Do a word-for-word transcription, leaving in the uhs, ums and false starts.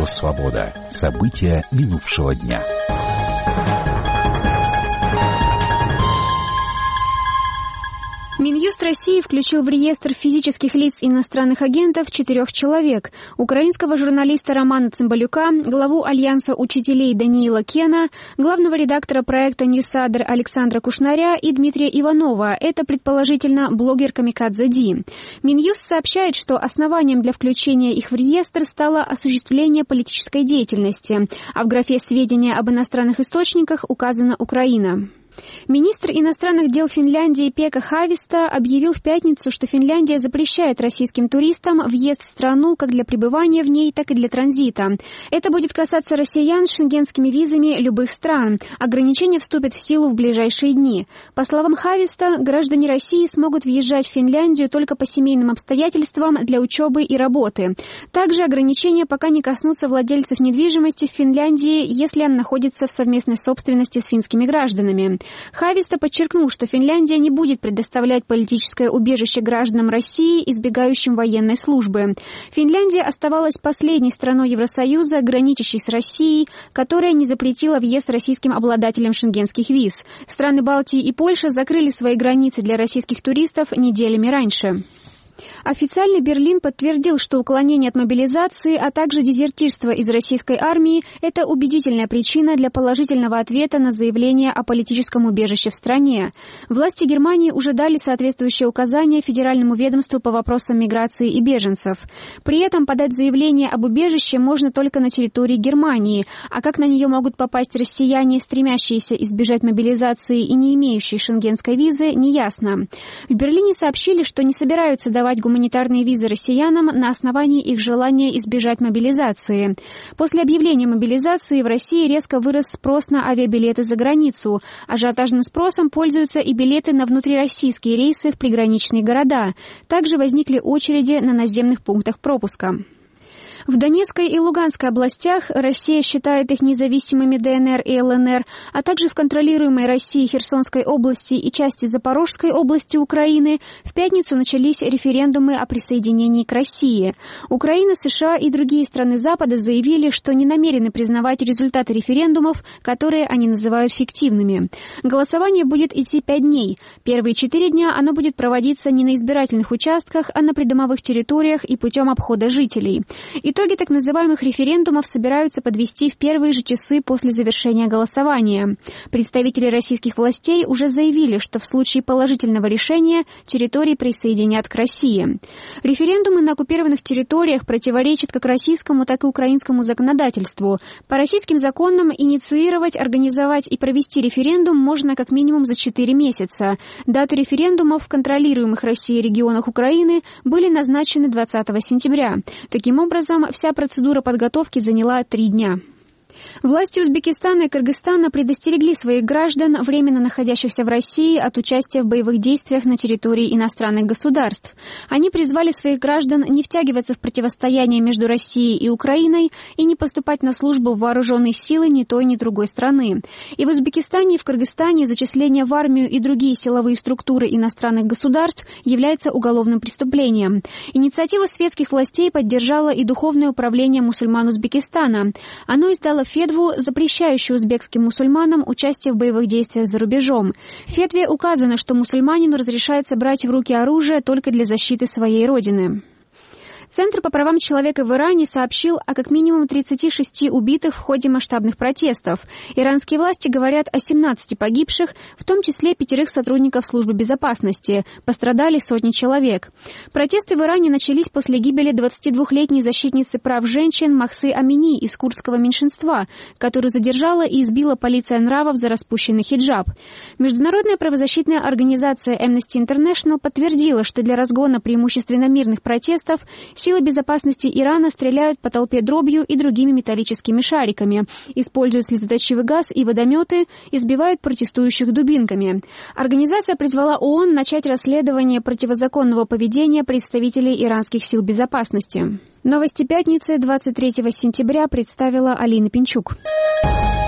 Радио Свобода. События минувшего дня. Минюст России включил в реестр физических лиц иностранных агентов четырех человек. Украинского журналиста Романа Цымбалюка, главу Альянса учителей Даниила Кена, главного редактора проекта «Ньюсадер» Александра Кушнаря и Дмитрия Иванова. Это, предположительно, блогер Камикадзе Ди. Минюст сообщает, что основанием для включения их в реестр стало осуществление политической деятельности, а в графе «Сведения об иностранных источниках» указана Украина. Министр иностранных дел Финляндии Пекка Хависта объявил в пятницу, что Финляндия запрещает российским туристам въезд в страну как для пребывания в ней, так и для транзита. Это будет касаться россиян с шенгенскими визами любых стран. Ограничения вступят в силу в ближайшие дни. По словам Хависта, граждане России смогут въезжать в Финляндию только по семейным обстоятельствам для учебы и работы. Также ограничения пока не коснутся владельцев недвижимости в Финляндии, если она находится в совместной собственности с финскими гражданами. Хависта подчеркнул, что Финляндия не будет предоставлять политическое убежище гражданам России, избегающим военной службы. Финляндия оставалась последней страной Евросоюза, граничащей с Россией, которая не запретила въезд российским обладателям шенгенских виз. Страны Балтии и Польша закрыли свои границы для российских туристов неделями раньше. Официальный Берлин подтвердил, что уклонение от мобилизации, а также дезертирство из российской армии – это убедительная причина для положительного ответа на заявление о политическом убежище в стране. Власти Германии уже дали соответствующее указание Федеральному ведомству по вопросам миграции и беженцев. При этом подать заявление об убежище можно только на территории Германии, а как на нее могут попасть россияне, стремящиеся избежать мобилизации и не имеющие шенгенской визы, неясно. В Берлине сообщили, что не собираются давать гуманитарные визы россиянам на основании их желания избежать мобилизации. После объявления мобилизации в России резко вырос спрос на авиабилеты за границу. Ажиотажным спросом пользуются и билеты на внутрироссийские рейсы в приграничные города. Также возникли очереди на наземных пунктах пропуска. В Донецкой и Луганской областях Россия считает их независимыми ДНР и ЛНР, а также в контролируемой Россией Херсонской области и части Запорожской области Украины в пятницу начались референдумы о присоединении к России. Украина, США и другие страны Запада заявили, что не намерены признавать результаты референдумов, которые они называют фиктивными. Голосование будет идти пять дней. Первые четыре дня оно будет проводиться не на избирательных участках, а на придомовых территориях и путем обхода жителей. Итоги так называемых референдумов собираются подвести в первые же часы после завершения голосования. Представители российских властей уже заявили, что в случае положительного решения территории присоединят к России. Референдумы на оккупированных территориях противоречат как российскому, так и украинскому законодательству. По российским законам инициировать, организовать и провести референдум можно как минимум за четыре месяца. Даты референдумов в контролируемых Россией регионах Украины были назначены двадцатого сентября. Таким образом, вся процедура подготовки заняла три дня. Власти Узбекистана и Кыргызстана предостерегли своих граждан, временно находящихся в России, от участия в боевых действиях на территории иностранных государств. Они призвали своих граждан не втягиваться в противостояние между Россией и Украиной и не поступать на службу в вооруженные силы ни той, ни другой страны. И в Узбекистане, и в Кыргызстане зачисление в армию и другие силовые структуры иностранных государств является уголовным преступлением. Инициативу светских властей поддержало и Духовное управление мусульман Узбекистана. Оно издало фетву, запрещающую узбекским мусульманам участие в боевых действиях за рубежом. В фетве указано, что мусульманину разрешается брать в руки оружие только для защиты своей родины. Центр по правам человека в Иране сообщил о как минимум тридцати шести убитых в ходе масштабных протестов. Иранские власти говорят о семнадцати погибших, в том числе пятерых сотрудников службы безопасности. Пострадали сотни человек. Протесты в Иране начались после гибели двадцатидвухлетней защитницы прав женщин Махсы Амини из курдского меньшинства, которую задержала и избила полиция нравов за распущенный хиджаб. Международная правозащитная организация Amnesty International подтвердила, что для разгона преимущественно мирных протестов силы безопасности Ирана стреляют по толпе дробью и другими металлическими шариками, используют слезоточивый газ и водометы, избивают протестующих дубинками. Организация призвала ООН начать расследование противозаконного поведения представителей иранских сил безопасности. Новости пятницы двадцать третьего сентября представила Алина Пинчук.